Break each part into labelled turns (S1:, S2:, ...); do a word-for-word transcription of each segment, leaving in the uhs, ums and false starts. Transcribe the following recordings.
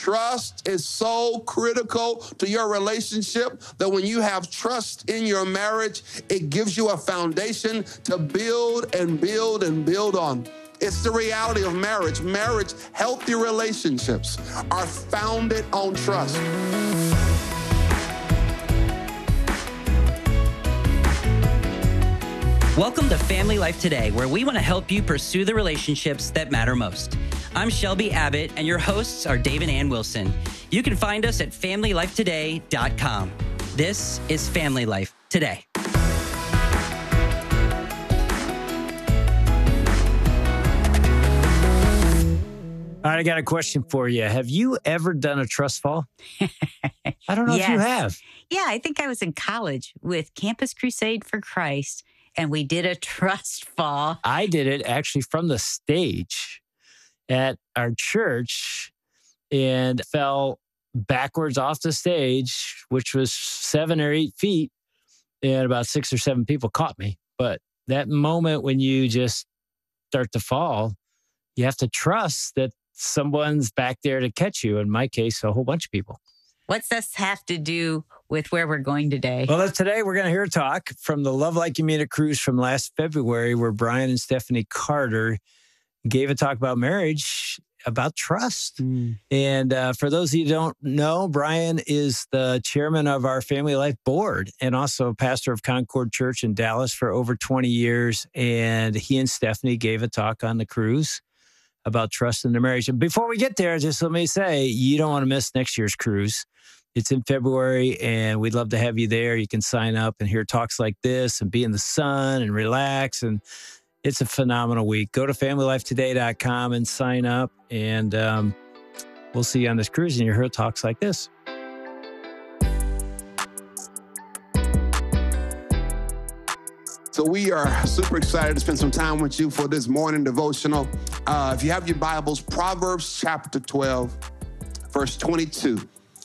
S1: Trust is so critical to your relationship that when you have trust in your marriage, it gives you a foundation to build and build and build on. It's the reality of marriage. Marriage, healthy relationships are founded on trust.
S2: Welcome to Family Life Today, where we want to help you pursue the relationships that matter most. I'm Shelby Abbott, and your hosts are Dave and Ann Wilson. You can find us at family life today dot com. This is Family Life Today.
S3: All right, I got a question for you. Have you ever done a trust fall? I don't know
S4: Yes.
S3: if you have.
S4: Yeah, I think I was in college with Campus Crusade for Christ, and we did a trust fall.
S3: I did it actually from the stage at our church and fell backwards off the stage, which was seven or eight feet, and about six or seven people caught me. But that moment when you just start to fall, you have to trust that someone's back there to catch you. In my case, a whole bunch of people.
S4: What's this have to do with where we're going today?
S3: Well, today we're going to hear a talk from the Love Like You Mean It cruise from last February, where Brian and Stephanie Carter gave a talk about marriage, about trust. Mm. And uh, for those of you who don't know, Brian is the chairman of our Family Life board and also pastor of Concord Church in Dallas for over twenty years. And he and Stephanie gave a talk on the cruise about trust in their marriage. And before we get there, just let me say, you don't want to miss next year's cruise. It's in February, and we'd love to have you there. You can sign up and hear talks like this and be in the sun and relax. And it's a phenomenal week. Go to family life today dot com and sign up. And um, we'll see you on this cruise and you'll hear talks like this.
S1: So we are super excited to spend some time with you for this morning devotional. Uh, if you have your Bibles, Proverbs chapter twelve, verse twenty-two.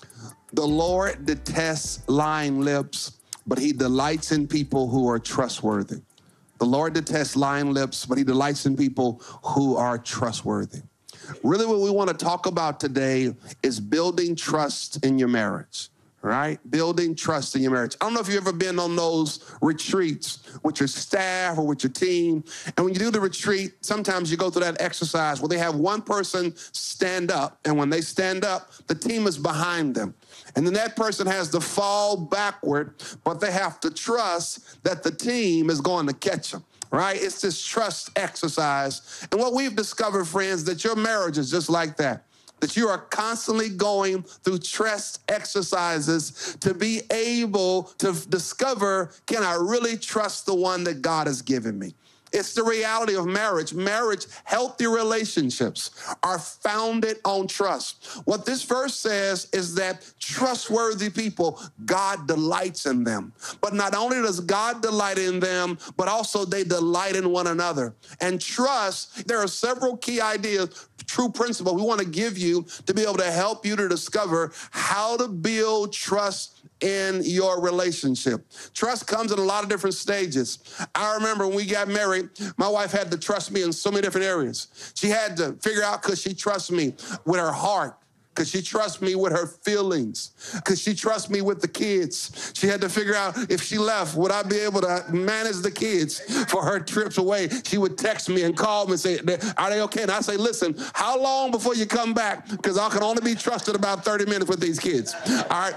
S1: The Lord detests lying lips, but he delights in people who are trustworthy. The Lord detests lying lips, but he delights in people who are trustworthy. Really what we want to talk about today is building trust in your marriage. Right? Building trust in your marriage. I don't know if you've ever been on those retreats with your staff or with your team. And when you do the retreat, sometimes you go through that exercise where they have one person stand up. And when they stand up, the team is behind them. And then that person has to fall backward, but they have to trust that the team is going to catch them. Right? It's this trust exercise. And what we've discovered, friends, that your marriage is just like that. That you are constantly going through trust exercises to be able to discover, can I really trust the one that God has given me? It's the reality of marriage. Marriage, healthy relationships are founded on trust. What this verse says is that trustworthy people, God delights in them. But not only does God delight in them, but also they delight in one another. And trust, there are several key ideas, true principles we want to give you to be able to help you to discover how to build trust in your relationship. Trust comes in a lot of different stages. I remember when we got married, my wife had to trust me in so many different areas. She had to figure out, could she trust me with her heart? Could she trust me with her feelings? Could she trust me with the kids? She had to figure out if she left, would I be able to manage the kids for her trips away? She would text me and call me and say, are they okay? And I say, listen, how long before you come back? Because I can only be trusted about thirty minutes with these kids. All right.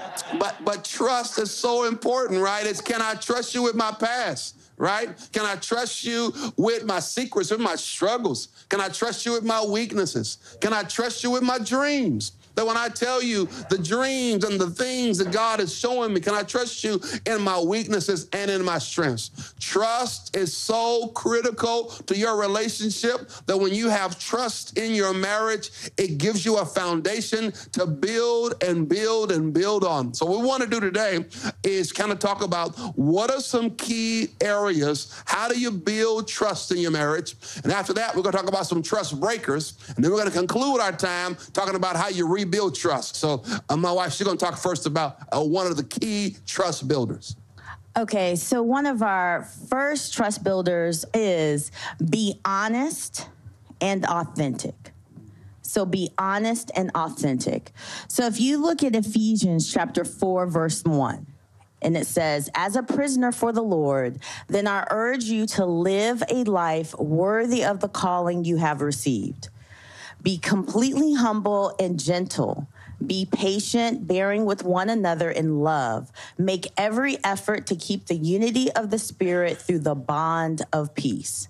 S1: But but trust is so important, right? It's, can I trust you with my past, right? Can I trust you with my secrets, with my struggles? Can I trust you with my weaknesses? Can I trust you with my dreams? That when I tell you the dreams and the things that God is showing me, can I trust you in my weaknesses and in my strengths? Trust is so critical to your relationship that when you have trust in your marriage, it gives you a foundation to build and build and build on. So what we want to do today is kind of talk about what are some key areas, how do you build trust in your marriage? And after that, we're going to talk about some trust breakers. And then we're going to conclude our time talking about how you rebuild trust. So uh, my wife, she's going to talk first about uh, one of the key trust builders.
S5: Okay, so one of our first trust builders is be honest and authentic. So be honest and authentic. So if you look at Ephesians chapter four, verse one, and it says, as a prisoner for the Lord, then I urge you to live a life worthy of the calling you have received. Be completely humble and gentle. Be patient, bearing with one another in love. Make every effort to keep the unity of the Spirit through the bond of peace.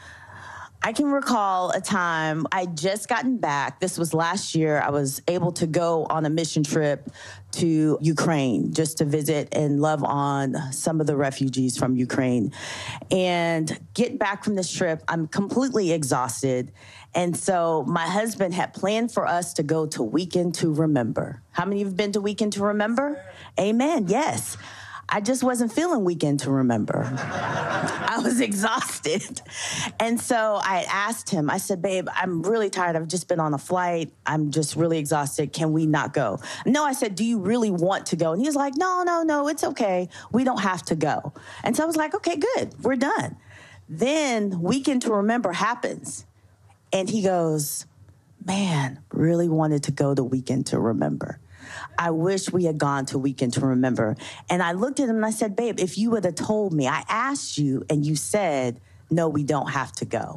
S5: I can recall a time I'd just gotten back. This was last year. I was able to go on a mission trip to Ukraine just to visit and love on some of the refugees from Ukraine. And get back from this trip, I'm completely exhausted. And so my husband had planned for us to go to Weekend to Remember. How many of you have been to Weekend to Remember? Amen. Yes. I just wasn't feeling Weekend to Remember. I was exhausted. And so I asked him, I said, babe, I'm really tired. I've just been on a flight. I'm just really exhausted. Can we not go? No, I said, do you really want to go? And he was like, no, no, no, it's okay. We don't have to go. And so I was like, okay, good. We're done. Then Weekend to Remember happens. And he goes, man, really wanted to go to Weekend to Remember. I wish we had gone to Weekend to Remember. And I looked at him and I said, babe, if you would have told me, I asked you and you said, no, we don't have to go.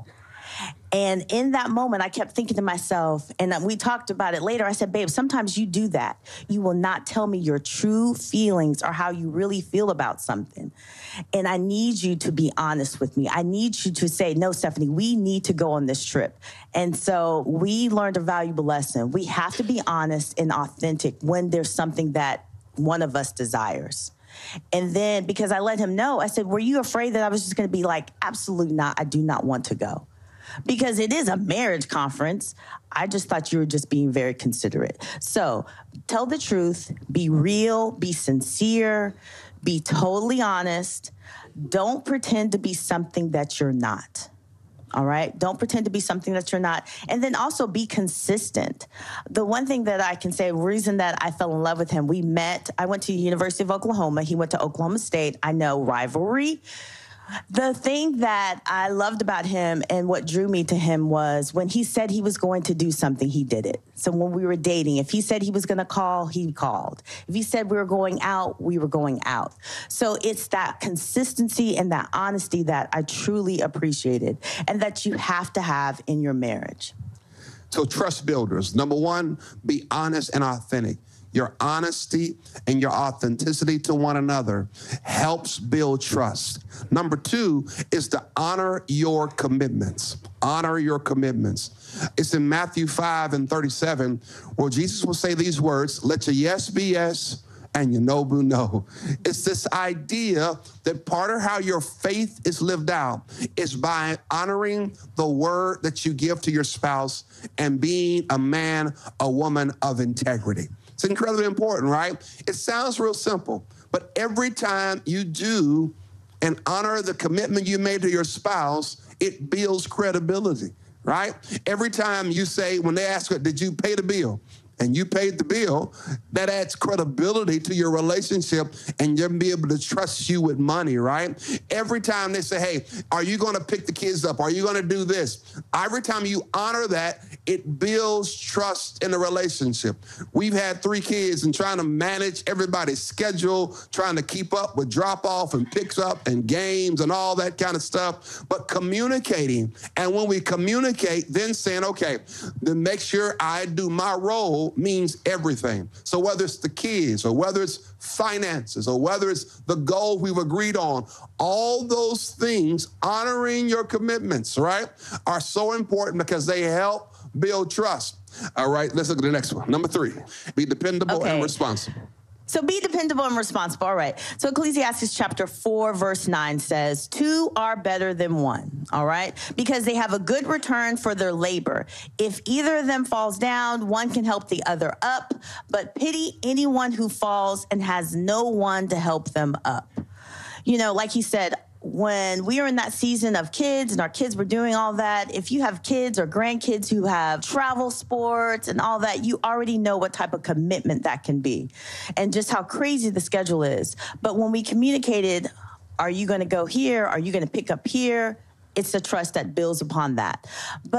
S5: And in that moment, I kept thinking to myself, and we talked about it later. I said, babe, sometimes you do that. You will not tell me your true feelings or how you really feel about something. And I need you to be honest with me. I need you to say, no, Stephanie, we need to go on this trip. And so we learned a valuable lesson. We have to be honest and authentic when there's something that one of us desires. And then because I let him know, I said, were you afraid that I was just going to be like, absolutely not. I do not want to go. Because it is a marriage conference. I just thought you were just being very considerate. So tell the truth, be real, be sincere, be totally honest. Don't pretend to be something that you're not. All right? Don't pretend to be something that you're not. And then also be consistent. The one thing that I can say, reason that I fell in love with him, we met, I went to the University of Oklahoma. He went to Oklahoma State. I know, rivalry. The thing that I loved about him and what drew me to him was when he said he was going to do something, he did it. So when we were dating, if he said he was going to call, he called. If he said we were going out, we were going out. So it's that consistency and that honesty that I truly appreciated and that you have to have in your marriage.
S1: So trust builders. Number one, be honest and authentic. Your honesty and your authenticity to one another helps build trust. Number two is to honor your commitments. Honor your commitments. It's in Matthew five and thirty-seven where Jesus will say these words, let your yes be yes and your no be no. It's this idea that part of how your faith is lived out is by honoring the word that you give to your spouse and being a man, a woman of integrity. It's incredibly important, right? It sounds real simple, but every time you do and honor the commitment you made to your spouse, it builds credibility, right? Every time you say, when they ask, did you pay the bill? And you paid the bill, that adds credibility to your relationship and you'll be able to trust you with money, right? Every time they say, hey, are you going to pick the kids up? Are you going to do this? Every time you honor that, it builds trust in the relationship. We've had three kids and trying to manage everybody's schedule, trying to keep up with drop off and picks up and games and all that kind of stuff, but communicating. And when we communicate, then saying, okay, then make sure I do my role means everything. So whether it's the kids or whether it's finances or whether it's the goal we've agreed on, all those things, honoring your commitments, right, are so important because they help build trust. All right, let's look at the next one. Number three, be dependable
S5: okay.
S1: and responsible.
S5: So be dependable and responsible. All right. So Ecclesiastes chapter four, verse nine says, two are better than one. All right. Because they have a good return for their labor. If either of them falls down, one can help the other up, but pity anyone who falls and has no one to help them up. You know, like he said, when we are in that season of kids and our kids were doing all that, if you have kids or grandkids who have travel sports and all that, you already know what type of commitment that can be and just how crazy the schedule is. But when we communicated, are you going to go here? Are you going to pick up here? It's the trust that builds upon that. But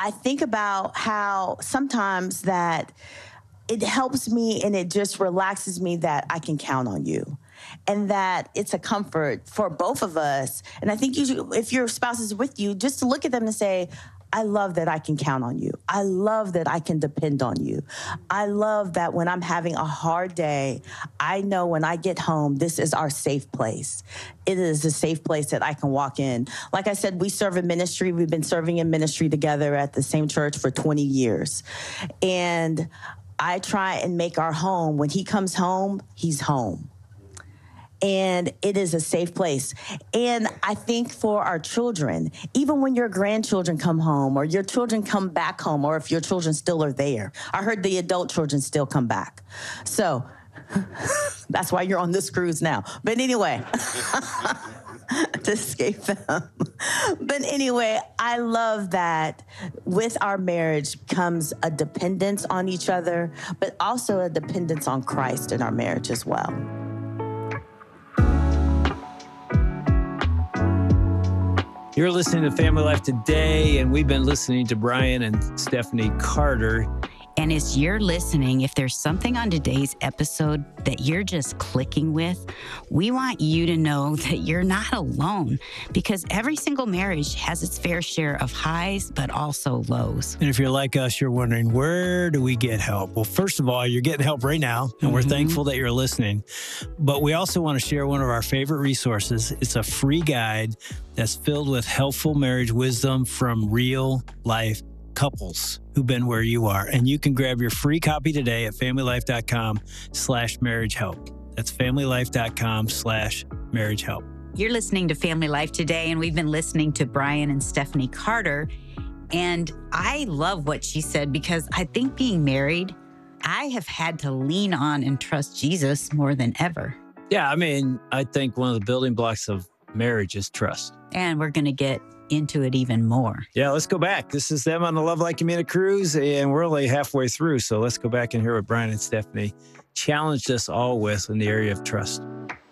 S5: I think about how sometimes that it helps me and it just relaxes me that I can count on you. And that it's a comfort for both of us. And I think you should, if your spouse is with you, just to look at them and say, I love that I can count on you. I love that I can depend on you. I love that when I'm having a hard day, I know when I get home, this is our safe place. It is a safe place that I can walk in. Like I said, we serve in ministry. We've been serving in ministry together at the same church for twenty years. And I try and make our home, when he comes home, he's home. And it is a safe place. And I think for our children, even when your grandchildren come home or your children come back home, or if your children still are there, I heard the adult children still come back. So that's why you're on this cruise now. But anyway, to escape them. But anyway, I love that with our marriage comes a dependence on each other, but also a dependence on Christ in our marriage as well.
S3: You're listening to Family Life Today, and we've been listening to Brian and Stephanie Carter.
S4: And as you're listening, if there's something on today's episode that you're just clicking with, we want you to know that you're not alone, because every single marriage has its fair share of highs, but also lows.
S3: And if you're like us, you're wondering, where do we get help? Well, first of all, you're getting help right now, and mm-hmm. we're thankful that you're listening. But we also want to share one of our favorite resources. It's a free guide that's filled with helpful marriage wisdom from real life couples who've been where you are. And you can grab your free copy today at familylife.com slash marriage help. That's familylife.com slash marriage help.
S4: You're listening to Family Life Today, and we've been listening to Brian and Stephanie Carter. And I love what she said, because I think being married, I have had to lean on and trust Jesus more than ever.
S3: Yeah, I mean, I think one of the building blocks of marriage is trust.
S4: And we're going to get into it even more.
S3: Yeah, let's go back. This is them on the Love Like You Mean It cruise, and we're only halfway through. So let's go back and hear what Brian and Stephanie challenged us all with in the area of trust.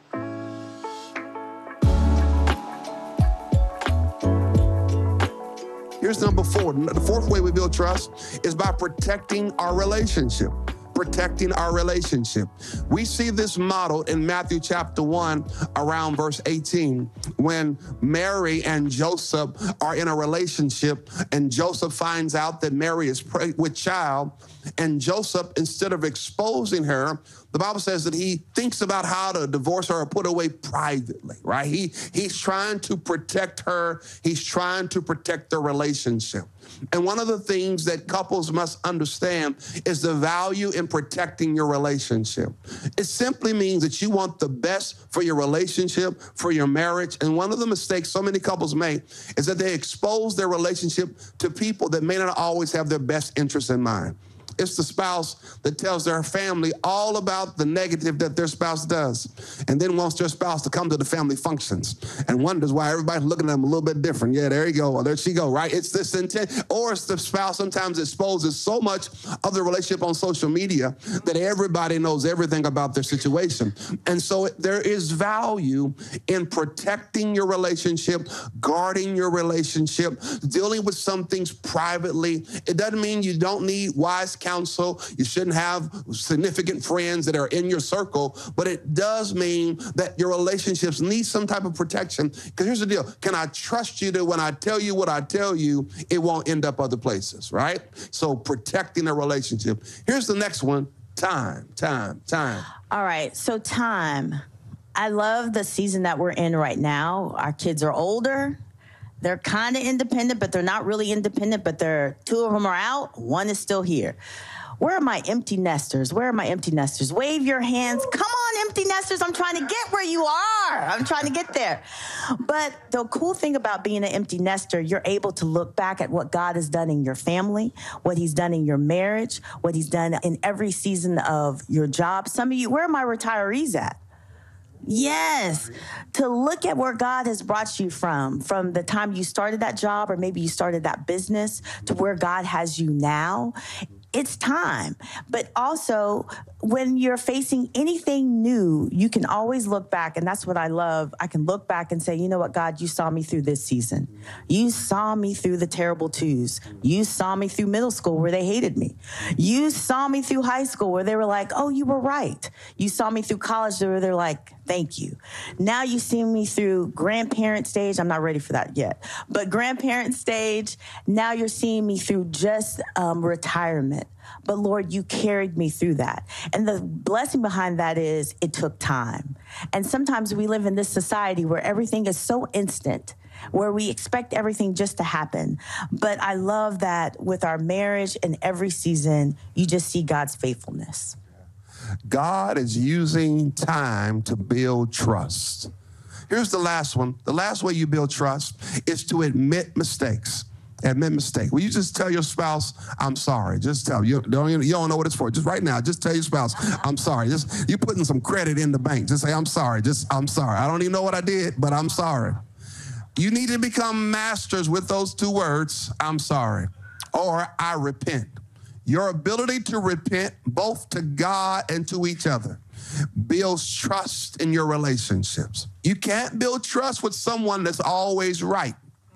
S1: Here's number four. The fourth way we build trust is by protecting our relationship. Protecting our relationship. We see this modeled in Matthew chapter one around verse eighteen, when Mary and Joseph are in a relationship, and Joseph finds out that Mary is pregnant with child, and Joseph, instead of exposing her, the Bible says that he thinks about how to divorce her or put her away privately, right? He, he's trying to protect her. He's trying to protect the relationship. And one of the things that couples must understand is the value in protecting your relationship. It simply means that you want the best for your relationship, for your marriage. And one of the mistakes so many couples make is that they expose their relationship to people that may not always have their best interests in mind. It's the spouse that tells their family all about the negative that their spouse does, and then wants their spouse to come to the family functions and wonders why everybody's looking at them a little bit different. Yeah, there you go. Well, there she go, right? It's this intent. Or it's the spouse sometimes exposes so much of the relationship on social media that everybody knows everything about their situation. And so there is value in protecting your relationship, guarding your relationship, dealing with some things privately. It doesn't mean you don't need wise counsel. Counsel. You shouldn't have significant friends that are in your circle, but it does mean that your relationships need some type of protection. Because here's the deal. Can I trust you that when I tell you what I tell you, it won't end up other places, right? So protecting a relationship. Here's the next one. Time, time, time.
S5: All right. So time. I love the season that we're in right now. Our kids are older. They're kind of independent, but they're not really independent, but they're two of them are out. One is still here. Where are my empty nesters? Where are my empty nesters? Wave your hands. Come on, empty nesters. I'm trying to get where you are. I'm trying to get there. But the cool thing about being an empty nester, you're able to look back at what God has done in your family, what he's done in your marriage, what he's done in every season of your job. Some of you, where are my retirees at? Yes, to look at where God has brought you from, from the time you started that job, or maybe you started that business, to where God has you now. it's time. But also, when you're facing anything new, you can always look back. And that's what I love. I can look back and say, you know what, God, you saw me through this season. You saw me through the terrible twos. You saw me through middle school where they hated me. You saw me through high school where they were like, oh, you were right. You saw me through college where they're like, thank you. Now you see me through grandparent stage. I'm not ready for that yet. But grandparent stage, now you're seeing me through just um, retirement. But Lord, you carried me through that. And the blessing behind that is it took time. And sometimes we live in this society where everything is so instant, where we expect everything just to happen. But I love that with our marriage and every season, you just see God's faithfulness.
S1: God is using time to build trust. Here's the last one. The last way you build trust is to admit mistakes. Admit mistake. Will you just tell your spouse, I'm sorry? Just tell you don't you don't know what it's for. Just right now, just tell your spouse, I'm sorry. Just you putting some credit in the bank. Just say, I'm sorry. Just I'm sorry. I don't even know what I did, but I'm sorry. You need to become masters with those two words, I'm sorry, or I repent. Your ability to repent both to God and to each other builds trust in your relationships. You can't build trust with someone that's always right.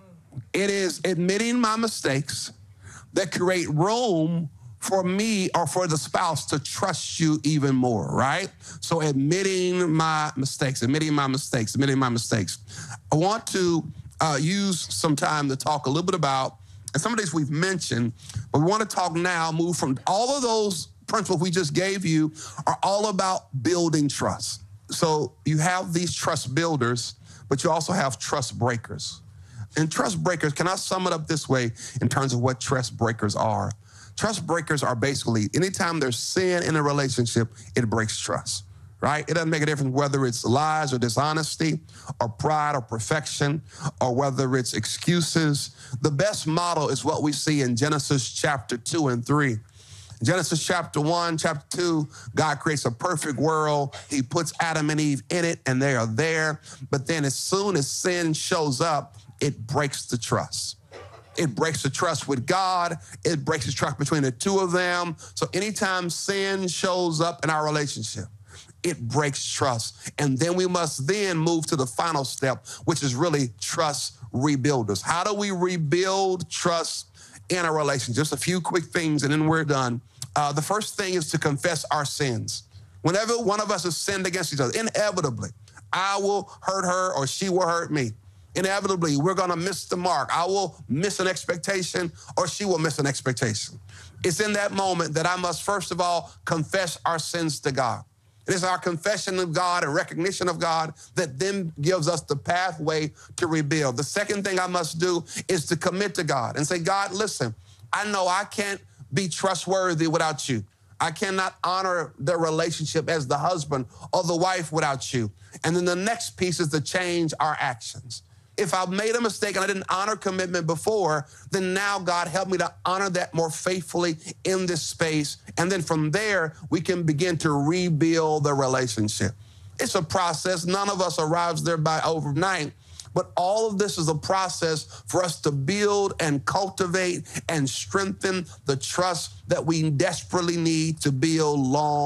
S1: It is admitting my mistakes that create room for me or for the spouse to trust you even more, right? So admitting my mistakes, admitting my mistakes, admitting my mistakes. I want to uh, use some time to talk a little bit about, and some of these we've mentioned, but we want to talk now, move from all of those principles we just gave you are all about building trust. So you have these trust builders, but you also have trust breakers. And trust breakers, can I sum it up this way in terms of what trust breakers are? Trust breakers are basically anytime there's sin in a relationship, it breaks trust, right? It doesn't make a difference whether it's lies or dishonesty or pride or perfection or whether it's excuses. The best model is what we see in Genesis chapter two and three. Genesis chapter one, chapter two, God creates a perfect world. He puts Adam and Eve in it, and they are there. But then as soon as sin shows up, it breaks the trust. It breaks the trust with God. It breaks the trust between the two of them. So anytime sin shows up in our relationship, it breaks trust. And then we must then move to the final step, which is really trust rebuilders. How do we rebuild trust in a relationship? Just a few quick things, and then we're done. Uh, the first thing is to confess our sins. Whenever one of us has sinned against each other, inevitably, I will hurt her or she will hurt me. Inevitably, we're going to miss the mark. I will miss an expectation or she will miss an expectation. It's in that moment that I must, first of all, confess our sins to God. It is our confession of God and recognition of God that then gives us the pathway to rebuild. The second thing I must do is to commit to God and say, God, listen, I know I can't be trustworthy without you. I cannot honor the relationship as the husband or the wife without you. And then the next piece is to change our actions. If I've made a mistake and I didn't honor commitment before, then now God help me to honor that more faithfully in this space. And then from there, we can begin to rebuild the relationship. It's a process. None of us arrives there by overnight. But all of this is a process for us to build and cultivate and strengthen the trust that we desperately need to build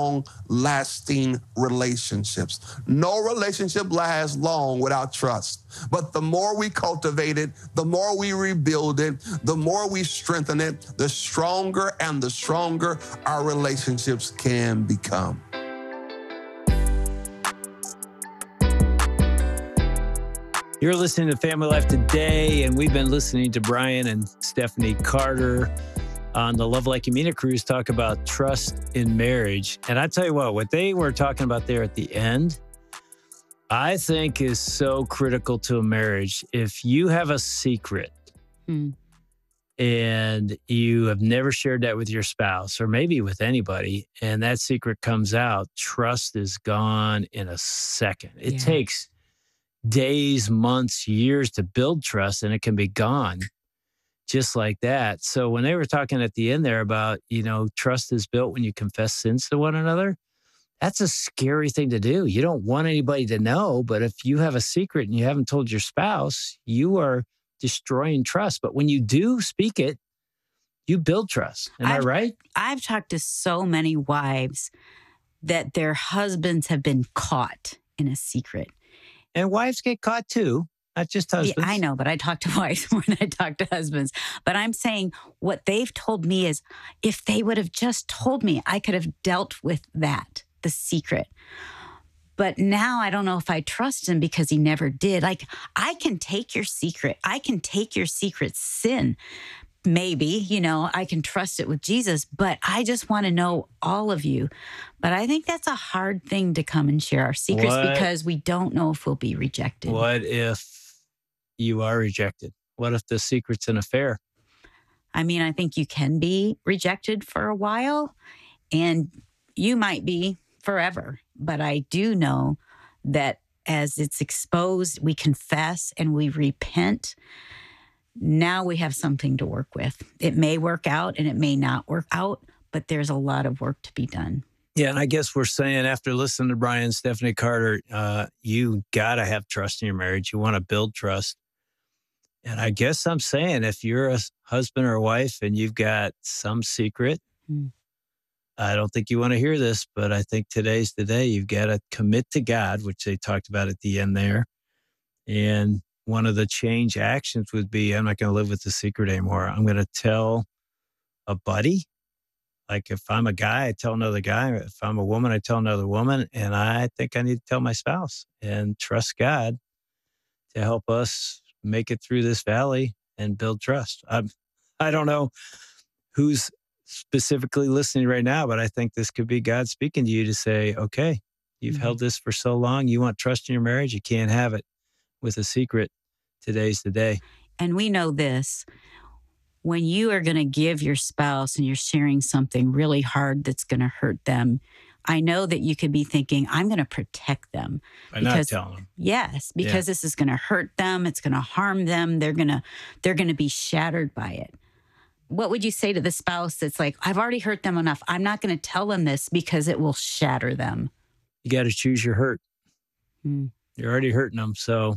S1: long-lasting relationships. No relationship lasts long without trust. But the more we cultivate it, the more we rebuild it, the more we strengthen it, the stronger and the stronger our relationships can become.
S3: You're listening to Family Life Today, and we've been listening to Brian and Stephanie Carter on the Love Like You Mean It cruise talk about trust in marriage. And I tell you what, what they were talking about there at the end, I think is so critical to a marriage. If you have a secret hmm. and you have never shared that with your spouse or maybe with anybody, and that secret comes out, trust is gone in a second. It yeah. takes days, months, years to build trust, and it can be gone just like that. So when they were talking at the end there about, you know, trust is built when you confess sins to one another, that's a scary thing to do. You don't want anybody to know, but if you have a secret and you haven't told your spouse, you are destroying trust. But when you do speak it, you build trust. Am I
S4: I've,
S3: right?
S4: I've talked to so many wives that their husbands have been caught in a secret.
S3: And wives get caught too, not just husbands.
S4: Yeah, I know, but I talk to wives more than I talk to husbands. But I'm saying what they've told me is if they would have just told me, I could have dealt with that, the secret. But now I don't know if I trust him because he never did. Like, I can take your secret. I can take your secret sin. Maybe, you know, I can trust it with Jesus, but I just want to know all of you. But I think that's a hard thing to come and share our secrets
S3: What?
S4: because we don't know if we'll be rejected.
S3: What if you are rejected? What if the secret's an affair?
S4: I mean, I think you can be rejected for a while and you might be forever. But I do know that as it's exposed, we confess and we repent. Now we have something to work with. It may work out and it may not work out, but there's a lot of work to be done.
S3: Yeah, and I guess we're saying after listening to Brian and Stephanie Carter, uh, you got to have trust in your marriage. You want to build trust. And I guess I'm saying if you're a husband or a wife and you've got some secret, mm. I don't think you want to hear this, but I think today's the day. You've got to commit to God, which they talked about at the end there. And one of the change actions would be, I'm not going to live with the secret anymore. I'm going to tell a buddy. Like if I'm a guy, I tell another guy. If I'm a woman, I tell another woman. And I think I need to tell my spouse and trust God to help us make it through this valley and build trust. I'm, I don't know who's specifically listening right now, but I think this could be God speaking to you to say, okay, you've mm-hmm. held this for so long. You want trust in your marriage. You can't have it with a secret. Today's the day.
S4: And we know this. When you are going to give your spouse and you're sharing something really hard that's going to hurt them, I know that you could be thinking, I'm going to protect them.
S3: By not telling them.
S4: Yes, because yeah. this is going to hurt them. It's going to harm them. They're going to, they're going to be shattered by it. What would you say to the spouse that's like, I've already hurt them enough. I'm not going to tell them this because it will shatter them.
S3: You got to choose your hurt.
S4: Hmm.
S3: You're already hurting them. So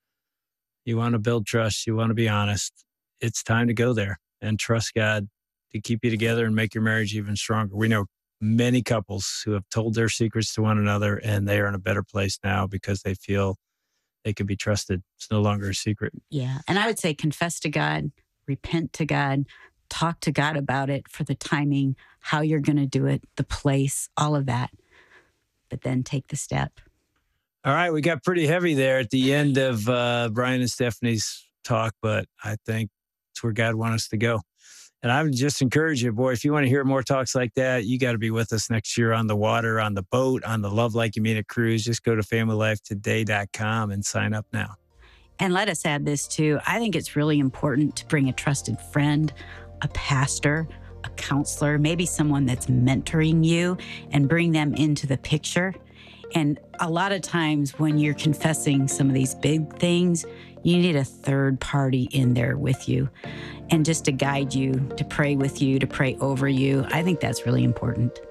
S3: you want to build trust. You want to be honest. It's time to go there and trust God to keep you together and make your marriage even stronger. We know many couples who have told their secrets to one another and they are in a better place now because they feel they can be trusted. It's no longer a secret.
S4: Yeah. And I would say confess to God, repent to God, talk to God about it for the timing, how you're going to do it, the place, all of that. But then take the step.
S3: All right. We got pretty heavy there at the end of uh, Brian and Stephanie's talk, but I think it's where God wants us to go. And I would just encourage you, boy, if you want to hear more talks like that, you got to be with us next year on the water, on the boat, on the Love Like You Mean It cruise. Just go to family life today dot com and sign up now.
S4: And let us add this too. I think it's really important to bring a trusted friend, a pastor, a counselor, maybe someone that's mentoring you and bring them into the picture. And a lot of times when you're confessing some of these big things, you need a third party in there with you and just to guide you, to pray with you, to pray over you. I think that's really important.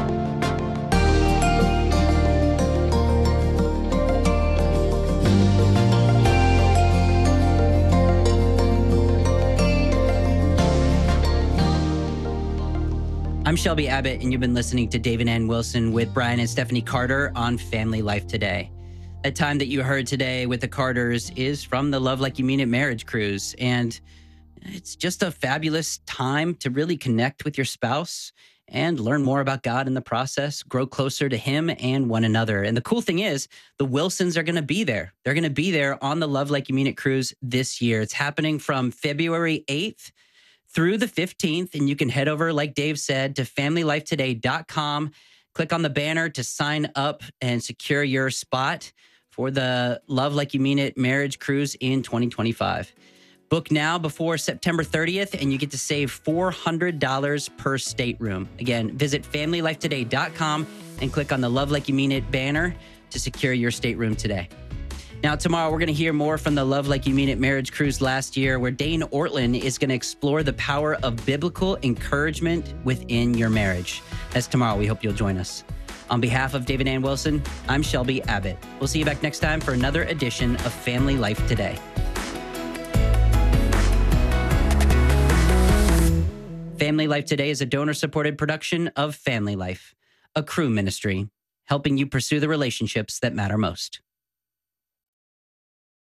S2: I'm Shelby Abbott, and you've been listening to David Ann Wilson with Brian and Stephanie Carter on Family Life Today. The time that you heard today with the Carters is from the Love Like You Mean It marriage cruise. And it's just a fabulous time to really connect with your spouse and learn more about God in the process, grow closer to Him and one another. And the cool thing is, the Wilsons are going to be there. They're going to be there on the Love Like You Mean It cruise this year. It's happening from February eighth through the fifteenth. And you can head over, like Dave said, to family life today dot com. Click on the banner to sign up and secure your spot for the Love Like You Mean It marriage cruise in twenty twenty-five. Book now before September thirtieth, and you get to save four hundred dollars per stateroom. Again, visit family life today dot com and click on the Love Like You Mean It banner to secure your stateroom today. Now, tomorrow, we're going to hear more from the Love Like You Mean It marriage cruise last year, where Dane Ortlund is going to explore the power of biblical encouragement within your marriage. That's tomorrow. We hope you'll join us. On behalf of David Ann Wilson, I'm Shelby Abbott. We'll see you back next time for another edition of Family Life Today. Family Life Today is a donor-supported production of Family Life, a Cru ministry, helping you pursue the relationships that matter most.